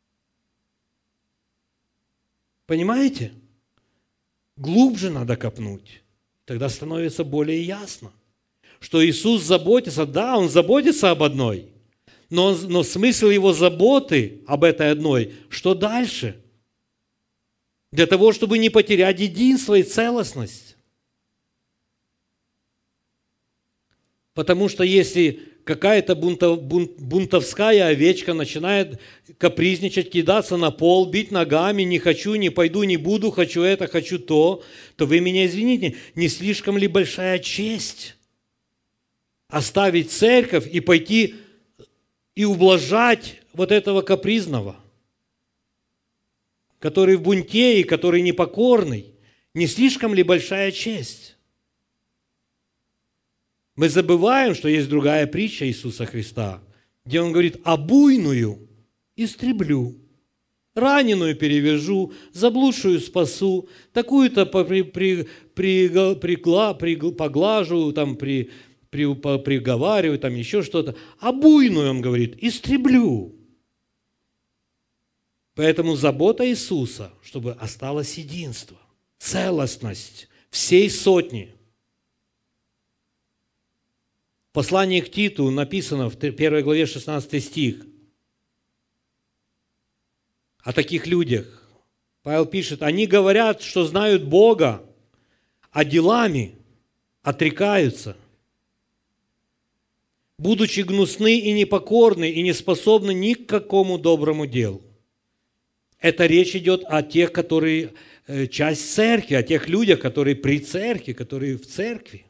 Понимаете? Глубже надо копнуть. Тогда становится более ясно, что Иисус заботится, да, Он заботится об одной, но смысл Его заботы об этой одной, что дальше? Для того, чтобы не потерять единство и целостность. Потому что если какая-то бунтовская овечка начинает капризничать, кидаться на пол, бить ногами, не хочу, не пойду, не буду, хочу это, хочу то, то вы меня извините, не слишком ли большая честь оставить церковь и пойти и ублажать вот этого капризного, который в бунте и который непокорный? Не слишком ли большая честь? Мы забываем, что есть другая притча Иисуса Христа, где Он говорит, а буйную истреблю, раненую перевяжу, заблудшую спасу, такую-то поглажу, там, приговариваю, там еще что-то. А буйную, Он говорит, истреблю. Поэтому забота Иисуса, чтобы осталось единство, целостность всей сотни. В послании к Титу написано в 1 главе 16 стих о таких людях. Павел пишет, они говорят, что знают Бога, а делами отрекаются, будучи гнусны и непокорны и не способны ни к какому доброму делу. это речь идет о тех, которые часть церкви, о тех людях, которые при церкви, которые в церкви.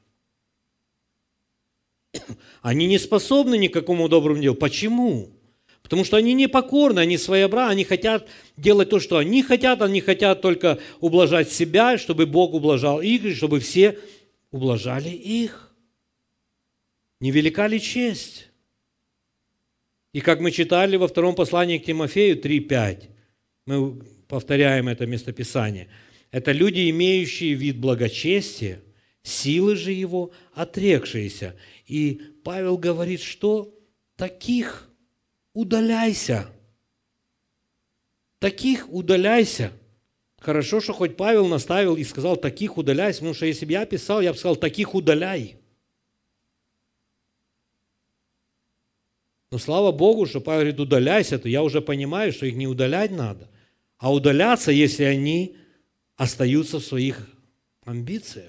Они не способны ни к какому доброму делу. Почему? Потому что они непокорны, они своеобразны, они хотят делать то, что они хотят только ублажать себя, чтобы Бог ублажал их, и чтобы все ублажали их. Невелика ли честь? И как мы читали во втором послании к Тимофею 3:5, мы повторяем это местописание, это люди, имеющие вид благочестия, силы же его отрекшиеся. И Павел говорит, что таких удаляйся. Таких удаляйся. Хорошо, что хоть Павел наставил и сказал, таких удаляйся, потому что если бы я писал, я бы сказал, таких удаляй. Но слава Богу, что Павел говорит, удаляйся, то я уже понимаю, что их не удалять надо, а удаляться, если они остаются в своих амбициях.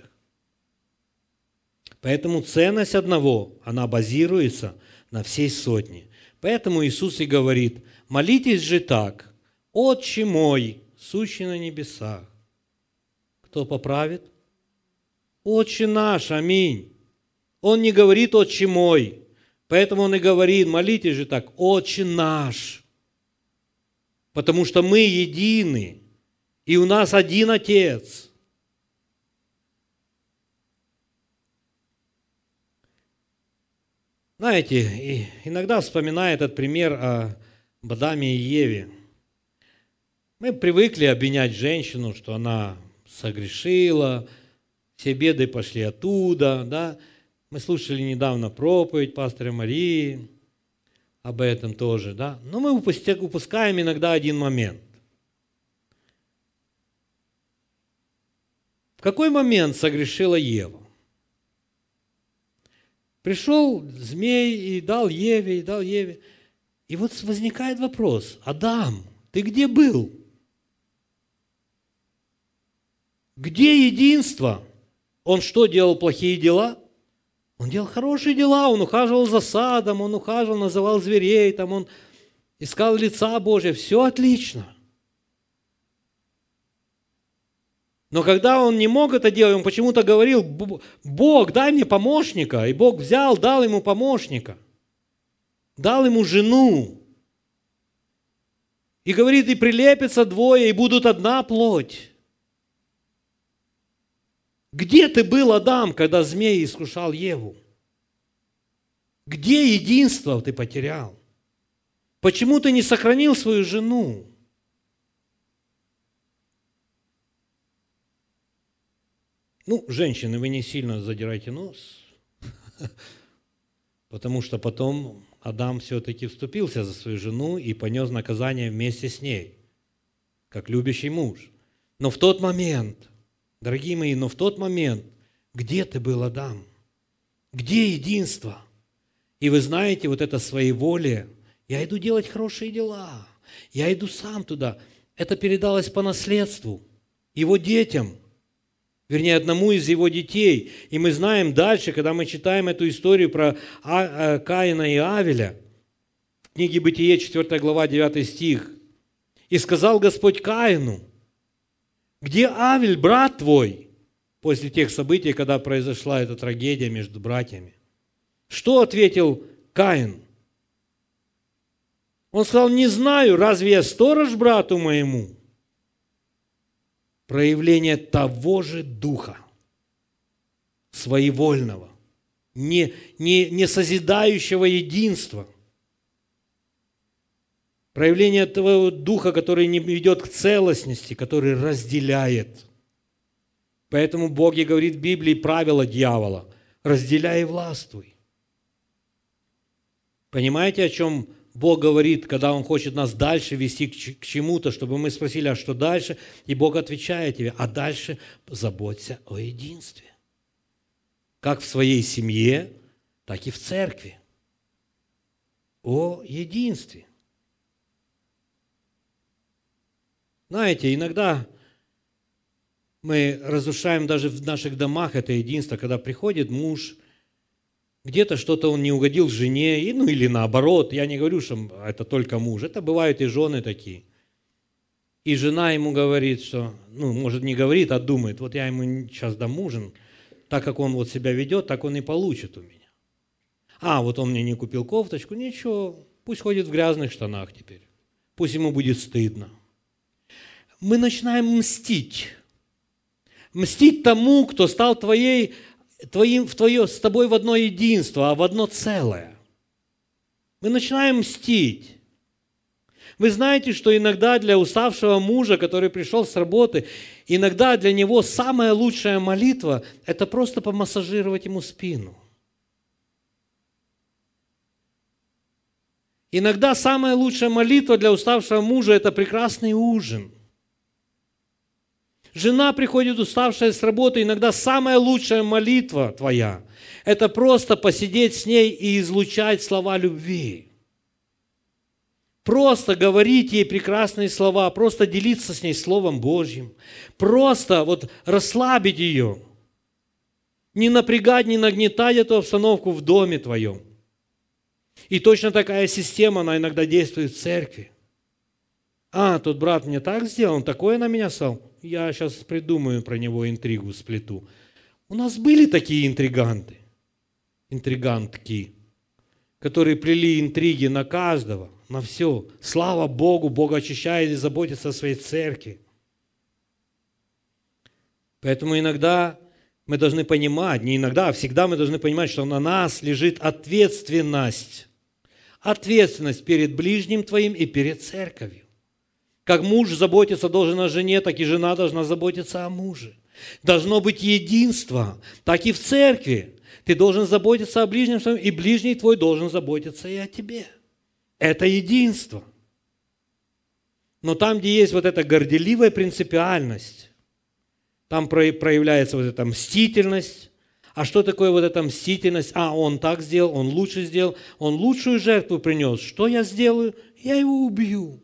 Поэтому ценность одного, она базируется на всей сотне. Поэтому Иисус и говорит, молитесь же так, Отче мой, сущий на небесах. Кто поправит? Отче наш, аминь. Он не говорит Отче мой, поэтому он и говорит, молитесь же так, Отче наш. Потому что мы едины, и у нас один Отец. Знаете, иногда вспоминая этот пример о Адаме и Еве, мы привыкли обвинять женщину, что она согрешила, все беды пошли оттуда, да. Мы слушали недавно проповедь пастора Марии об этом тоже, да. Но мы упускаем иногда один момент. В какой момент согрешила Ева? Пришел змей и дал Еве. И вот возникает вопрос, Адам, ты где был? Где единство? Он что, делал плохие дела? Он делал хорошие дела, он ухаживал за садом, он ухаживал, называл зверей, там он искал лица Божия, все отлично. Но когда он не мог это делать, он почему-то говорил, Бог, дай мне помощника. И Бог взял, дал ему помощника. Дал ему жену. И говорит, и прилепятся двое, и будут одна плоть. Где ты был, Адам, когда змей искушал Еву? Где единство ты потерял? Почему ты не сохранил свою жену? Женщины, вы не сильно задирайте нос, потому что потом Адам все-таки вступился за свою жену и понес наказание вместе с ней, как любящий муж. Но в тот момент, дорогие мои, где ты был, Адам? Где единство? И вы знаете, вот это своеволие, я иду делать хорошие дела, я иду сам туда. Это передалось по наследству его детям, вернее, одному из его детей. И мы знаем дальше, когда мы читаем эту историю про Каина и Авеля, в книге Бытие, 4 глава, 9 стих. «И сказал Господь Каину, где Авель, брат твой?» После тех событий, когда произошла эта трагедия между братьями. Что ответил Каин? Он сказал, не знаю, разве я сторож брату моему? Проявление того же духа, своевольного, не созидающего единства. Проявление того духа, который не ведет к целостности, который разделяет. Поэтому Бог и говорит в Библии правило дьявола – разделяй и властвуй. Понимаете, о чем Бог говорит, когда Он хочет нас дальше вести к чему-то, чтобы мы спросили, а что дальше? И Бог отвечает тебе, а дальше заботься о единстве. Как в своей семье, так и в церкви. О единстве. Знаете, иногда мы разрушаем даже в наших домах это единство, когда приходит муж, где-то что-то он не угодил жене, или наоборот, я не говорю, что это только муж, это бывают и жены такие. и жена ему говорит, что, может, не говорит, а думает, вот я ему сейчас дам ужин, так как он вот себя ведет, так он и получит у меня. Вот он мне не купил кофточку, ничего, пусть ходит в грязных штанах теперь, пусть ему будет стыдно. Мы начинаем мстить. Мстить тому, кто стал с тобой в одно единство, в одно целое. Мы начинаем мстить. Вы знаете, что иногда для уставшего мужа, который пришел с работы, иногда для него самая лучшая молитва – это просто помассажировать ему спину. Иногда самая лучшая молитва для уставшего мужа – это прекрасный ужин. Жена приходит уставшая с работы, иногда самая лучшая молитва твоя – это просто посидеть с ней и излучать слова любви. Просто говорить ей прекрасные слова, просто делиться с ней Словом Божьим, просто расслабить ее, не напрягать, не нагнетать эту обстановку в доме твоем. И точно такая система, она иногда действует в церкви. Тот брат мне так сделал, он такое на меня сал. Я сейчас придумаю про него интригу, сплету. У нас были такие интригантки, которые плели интриги на каждого, на все. Слава Богу, Бог очищает и заботится о своей церкви. Поэтому иногда мы должны понимать, не иногда, а всегда мы должны понимать, что на нас лежит ответственность. Ответственность перед ближним твоим и перед церковью. Как муж заботиться должен о жене, так и жена должна заботиться о муже. Должно быть единство, так и в церкви. Ты должен заботиться о ближнем своем, и ближний твой должен заботиться и о тебе. Это единство. Но там, где есть эта горделивая принципиальность, там проявляется эта мстительность. А что такое эта мстительность? Он так сделал, он лучше сделал, он лучшую жертву принес. Что я сделаю? Я его убью.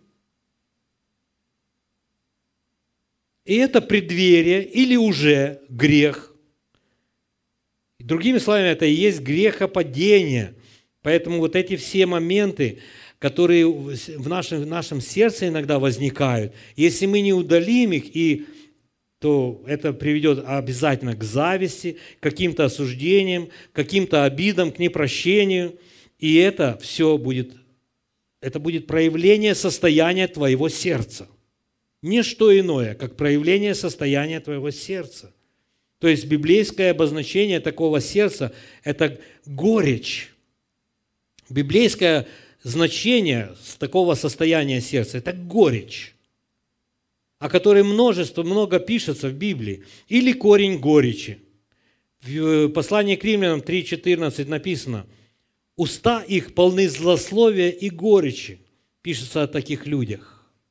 И это преддверие или уже грех. Другими словами, это и есть грехопадение. Поэтому эти все моменты, которые в нашем сердце иногда возникают, если мы не удалим их, то это приведет обязательно к зависти, к каким-то осуждениям, к каким-то обидам, к непрощению. И это все будет проявление состояния твоего сердца. Не что иное, как проявление состояния твоего сердца. То есть библейское обозначение такого сердца – это горечь. Библейское значение такого состояния сердца – это горечь, о которой много пишется в Библии, или корень горечи. В послании к Римлянам 3:14 написано: «Уста их полны злословия и горечи», пишется о таких людях.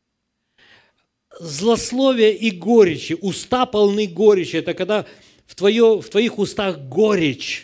Злословие и горечи, уста полны горечи, это когда в твоих устах горечь.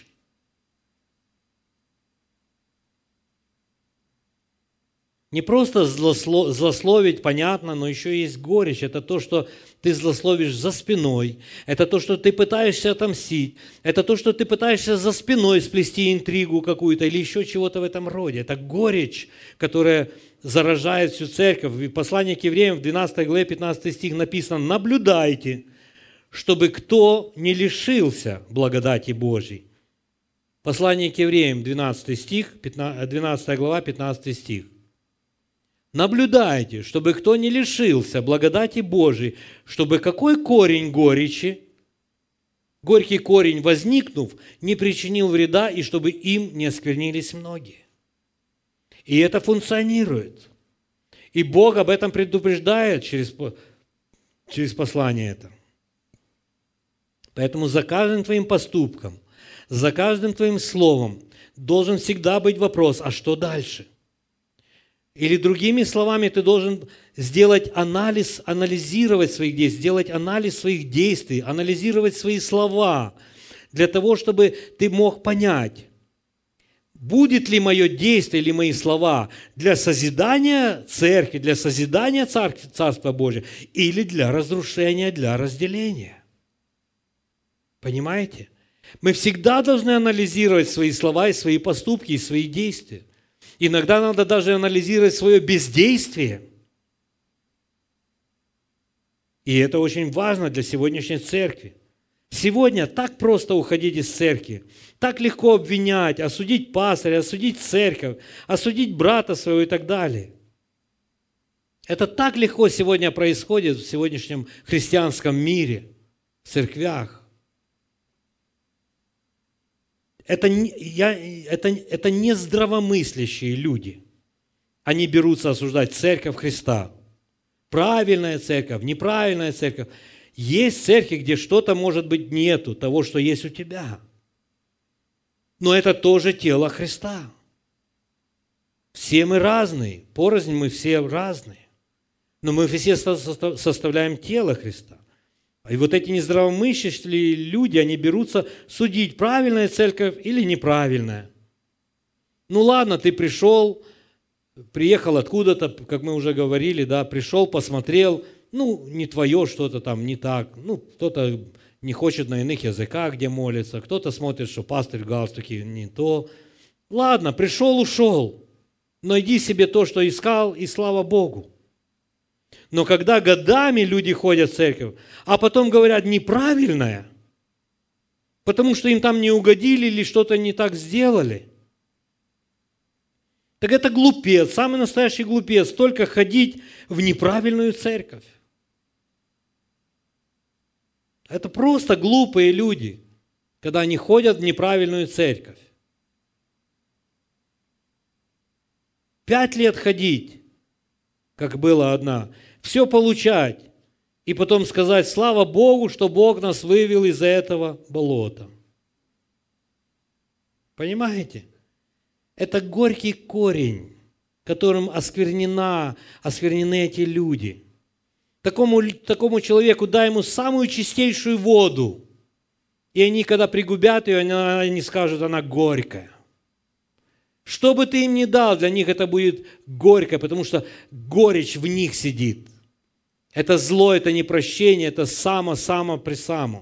Не просто злословить, понятно, но еще есть горечь. Это то, что ты злословишь за спиной. Это то, что ты пытаешься отомстить. Это то, что ты пытаешься за спиной сплести интригу какую-то или еще чего-то в этом роде. Это горечь, которая заражает всю церковь. В послании к евреям в 12 главе 15 стих написано: «Наблюдайте, чтобы кто не лишился благодати Божьей». Послание к евреям 12 глава 15 стих. «Наблюдайте, чтобы кто не лишился благодати Божией, чтобы какой корень горечи, горький корень, возникнув, не причинил вреда, и чтобы им не осквернились многие». И это функционирует. И Бог об этом предупреждает через послание это. Поэтому за каждым твоим поступком, за каждым твоим словом должен всегда быть вопрос: а что дальше? Или другими словами, ты должен сделать анализировать своих действий, сделать анализ своих действий, анализировать свои слова, для того, чтобы ты мог понять, будет ли мое действие или мои слова для созидания церкви, для созидания Царства Божия, или для разрушения, для разделения. Понимаете? Мы всегда должны анализировать свои слова и свои поступки, и свои действия. Иногда надо даже анализировать свое бездействие. И это очень важно для сегодняшней церкви. Сегодня так просто уходить из церкви, так легко обвинять, осудить пастыря, осудить церковь, осудить брата своего и так далее. Это так легко сегодня происходит в сегодняшнем христианском мире, в церквях. Это не здравомыслящие люди. Они берутся осуждать церковь Христа. Правильная церковь, неправильная церковь. Есть церкви, где что-то, может быть, нету того, что есть у тебя. Но это тоже тело Христа. Все мы разные, порознь мы все разные. Но мы все составляем тело Христа. И вот эти нездравомыслящие люди, они берутся судить, правильная церковь или неправильная. Ну ладно, ты приехал откуда-то, как мы уже говорили, да, пришел, посмотрел, не твое что-то там не так, кто-то не хочет на иных языках, где молится, кто-то смотрит, что пастырь в галстуке не то. Ладно, пришел, ушел, найди себе то, что искал, и слава Богу. Но когда годами люди ходят в церковь, а потом говорят неправильное, потому что им там не угодили или что-то не так сделали, так это глупец, самый настоящий глупец, только ходить в неправильную церковь. Это просто глупые люди, когда они ходят в неправильную церковь. 5 лет ходить, как было одна, все получать, и потом сказать, слава Богу, что Бог нас вывел из этого болота. Понимаете? Это горький корень, которым осквернены эти люди. Такому человеку дай ему самую чистейшую воду, и они, когда пригубят ее, они скажут, она горькая. Что бы ты им ни дал, для них это будет горько, потому что горечь в них сидит. Это зло, это непрощение, это само-само-присамо.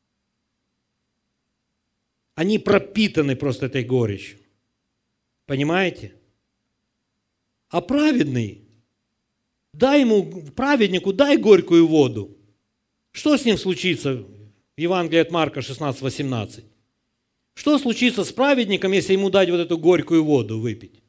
Они пропитаны просто этой горечью. Понимаете? А праведный, праведнику дай горькую воду. Что с ним случится? В Евангелии от Марка 16:18. Что случится с праведником, если ему дать вот эту горькую воду выпить?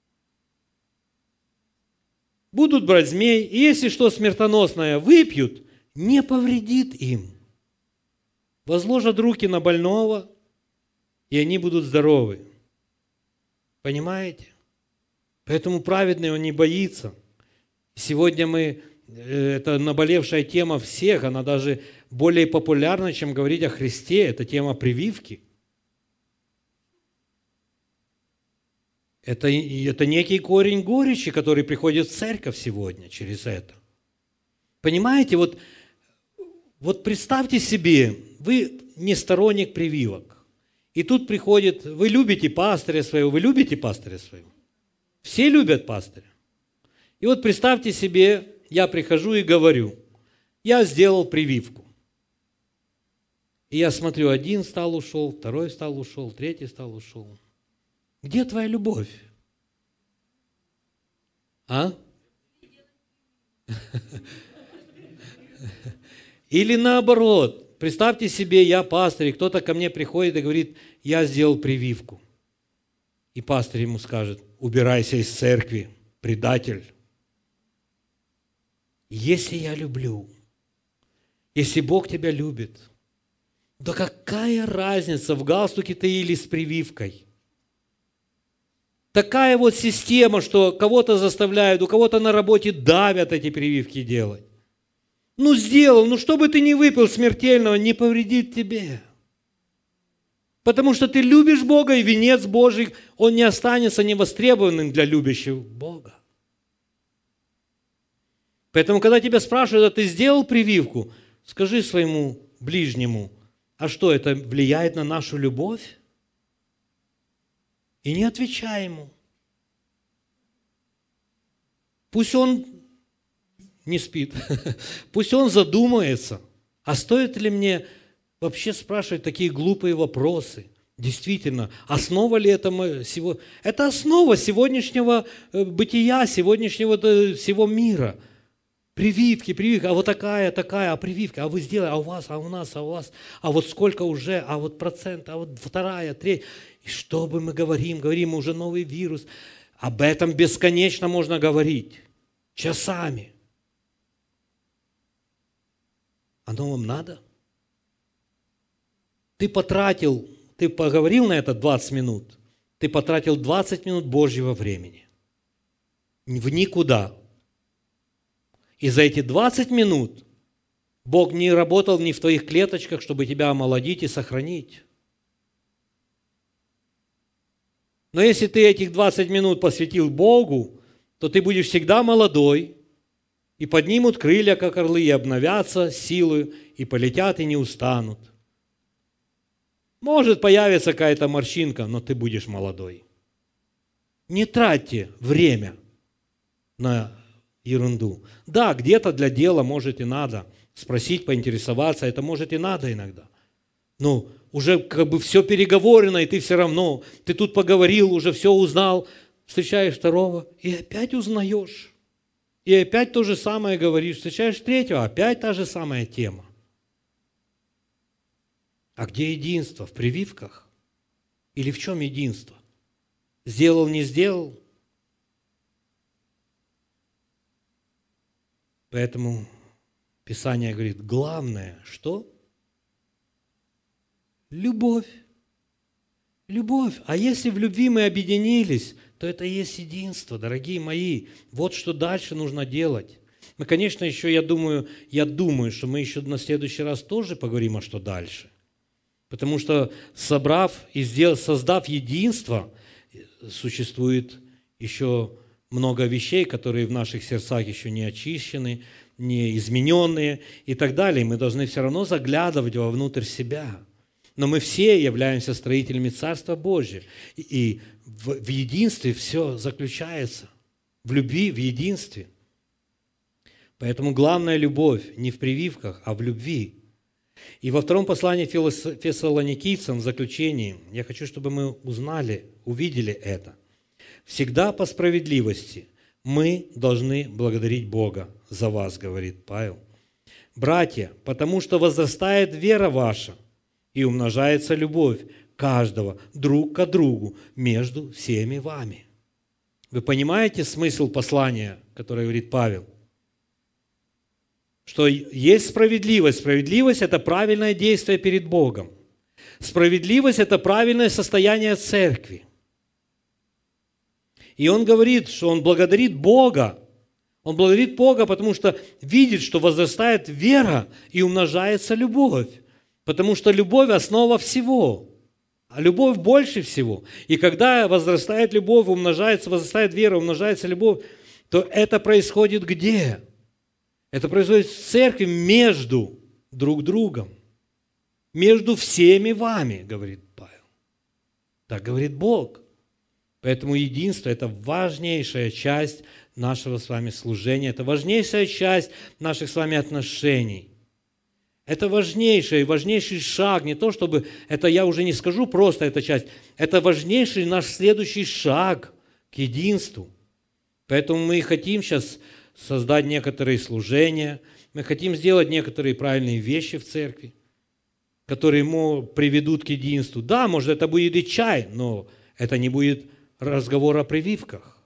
Будут брать змей, и если что смертоносное выпьют, не повредит им. Возложат руки на больного, и они будут здоровы. Понимаете? Поэтому праведный, он не боится. Сегодня это наболевшая тема всех, она даже более популярна, чем говорить о Христе, это тема прививки. Это некий корень горечи, который приходит в церковь сегодня через это. Понимаете, вот представьте себе, вы не сторонник прививок. И тут приходит, вы любите пастыря своего, Все любят пастыря. И вот представьте себе, я прихожу и говорю, я сделал прививку. И я смотрю, один встал, ушел, второй встал, ушел, третий встал, ушел. Где твоя любовь? А? Или наоборот, представьте себе, я пастырь, и кто-то ко мне приходит и говорит, я сделал прививку. И пастырь ему скажет, убирайся из церкви, предатель. Если я люблю, если Бог тебя любит, да какая разница, в галстуке ты или с прививкой? Такая вот система, что кого-то заставляют, у кого-то на работе давят эти прививки делать. Сделал, что бы ты ни выпил смертельного, не повредит тебе. Потому что ты любишь Бога, и венец Божий, он не останется невостребованным для любящих Бога. Поэтому, когда тебя спрашивают, а ты сделал прививку, скажи своему ближнему, а что, это влияет на нашу любовь? И не отвечай ему. Пусть он не спит, пусть он задумается, а стоит ли мне вообще спрашивать такие глупые вопросы? Действительно, основа ли это всего? Это основа сегодняшнего бытия, сегодняшнего всего мира. Прививки, а вот такая, а прививка, а вы сделали, а у вас, а у нас, а у вас, а вот сколько уже, а вот процент, а вот вторая, третья. И что бы мы говорим уже новый вирус. Об этом бесконечно можно говорить, часами. Оно вам надо? Ты поговорил на это 20 минут, ты потратил 20 минут Божьего времени. В никуда. И за эти 20 минут Бог не работал ни в твоих клеточках, чтобы тебя омолодить и сохранить. Но если ты этих 20 минут посвятил Богу, то ты будешь всегда молодой, и поднимут крылья, как орлы, и обновятся силою, и полетят, и не устанут. Может появиться какая-то морщинка, но ты будешь молодой. Не тратьте время на ерунду. Да, где-то для дела, может, и надо спросить, поинтересоваться, это может и надо иногда. Но уже как бы все переговорено, и ты все равно, ты тут поговорил, уже все узнал, встречаешь второго, и опять узнаешь. И опять то же самое говоришь, встречаешь третьего, опять та же самая тема. А где единство? В прививках? Или в чем единство? Сделал, не сделал? Поэтому Писание говорит, главное, что? Любовь. Любовь. А если в любви мы объединились, то это и есть единство, дорогие мои. Вот что дальше нужно делать. Мы, конечно, еще, я думаю, что мы еще на следующий раз тоже поговорим, а что дальше. Потому что создав единство, существует еще много вещей, которые в наших сердцах еще не очищены, не измененные и так далее. Мы должны все равно заглядывать вовнутрь себя. Но мы все являемся строителями Царства Божьего. И в единстве все заключается. В любви, в единстве. Поэтому главная любовь не в прививках, а в любви. И во втором послании Фессалоникийцам в заключении я хочу, чтобы мы увидели это. Всегда по справедливости мы должны благодарить Бога за вас, говорит Павел. Братья, потому что возрастает вера ваша и умножается любовь каждого друг к другу между всеми вами. Вы понимаете смысл послания, которое говорит Павел? Что есть справедливость. Справедливость – это правильное действие перед Богом. Справедливость – это правильное состояние церкви. И он говорит, что он благодарит Бога. Он благодарит Бога, потому что видит, что возрастает вера и умножается любовь. Потому что любовь – основа всего. А любовь больше всего. И когда возрастает любовь, возрастает вера, умножается любовь, то это происходит где? Это происходит в церкви между друг другом. Между всеми вами, говорит Павел. Так говорит Бог. Поэтому единство – это важнейшая часть нашего с вами служения, это важнейшая часть наших с вами отношений. Это важнейший шаг, не то чтобы, это я уже не скажу просто эта часть, это важнейший наш следующий шаг к единству. Поэтому мы хотим сейчас создать некоторые служения, мы хотим сделать некоторые правильные вещи в церкви, которые приведут к единству. Да, может, это будет и чай, но это не будет разговор о прививках.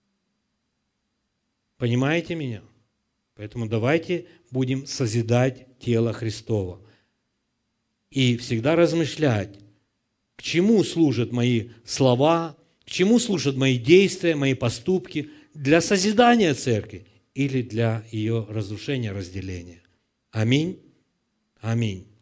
Понимаете меня? Поэтому давайте будем созидать тело Христово. И всегда размышлять, к чему служат мои слова, к чему служат мои действия, мои поступки, для созидания церкви или для ее разрушения, разделения. Аминь. Аминь.